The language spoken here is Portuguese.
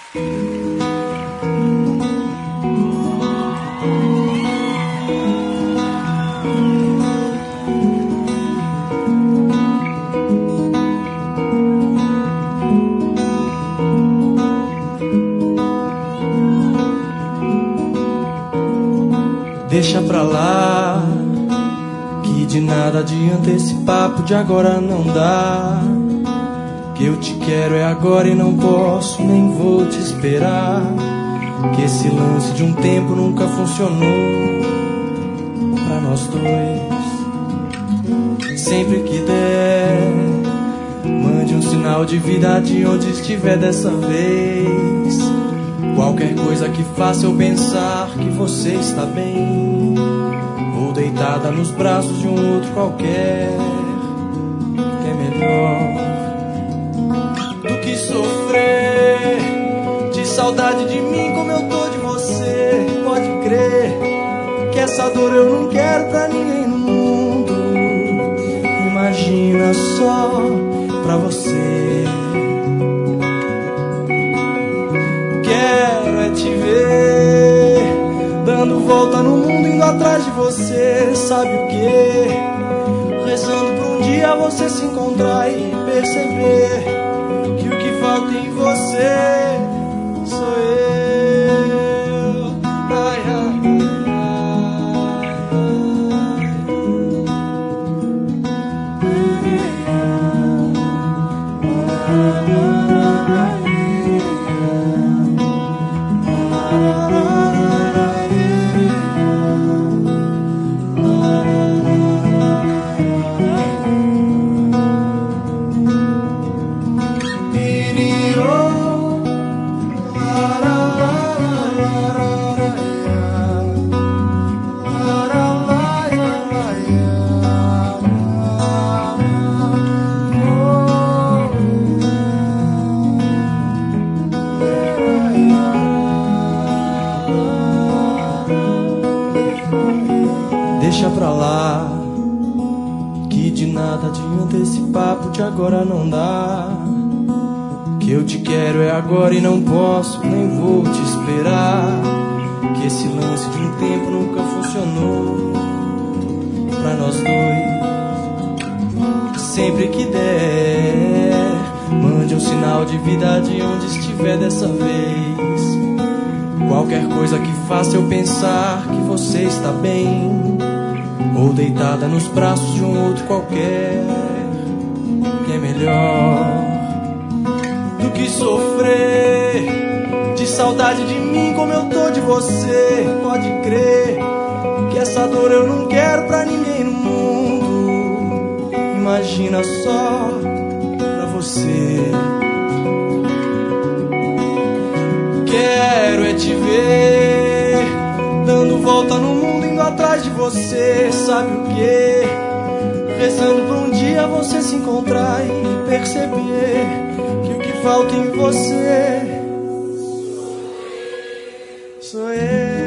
Deixa pra lá, que de nada adianta esse papo de agora não dá. Que eu te quero é agora e não posso, nem vou te esperar. Que esse lance de um tempo nunca funcionou pra nós dois. Sempre que der, mande um sinal de vida de onde estiver dessa vez. Qualquer coisa que faça eu pensar que você está bem, ou deitada nos braços de um outro qualquer, que é melhor do que sofrer de saudade de mim como eu tô de você. Pode crer que essa dor eu não quero pra ninguém no mundo. Imagina só pra você. Quero é te ver dando volta no mundo, indo atrás de você. Sabe o que? Rezando pra um dia você se encontrar e perceber que o que falta em você sou eu. Ai, ai, deixa pra lá, que de nada adianta esse papo de agora não dá. Que eu te quero é agora e não posso, nem vou te esperar. Que esse lance de um tempo nunca funcionou pra nós dois. Sempre que der, mande um sinal de vida de onde estiver dessa vez. Qualquer coisa que faça eu pensar que você está bem, ou deitada nos braços de um outro qualquer, que é melhor do que sofrer de saudade de mim como eu tô de você. Pode crer que essa dor eu não quero pra ninguém no mundo. Imagina só pra você. Quero é te ver dando volta no mundo, indo atrás de você. Sabe o que? Rezando pra um dia você se encontrar e perceber que o que falta em você sou eu.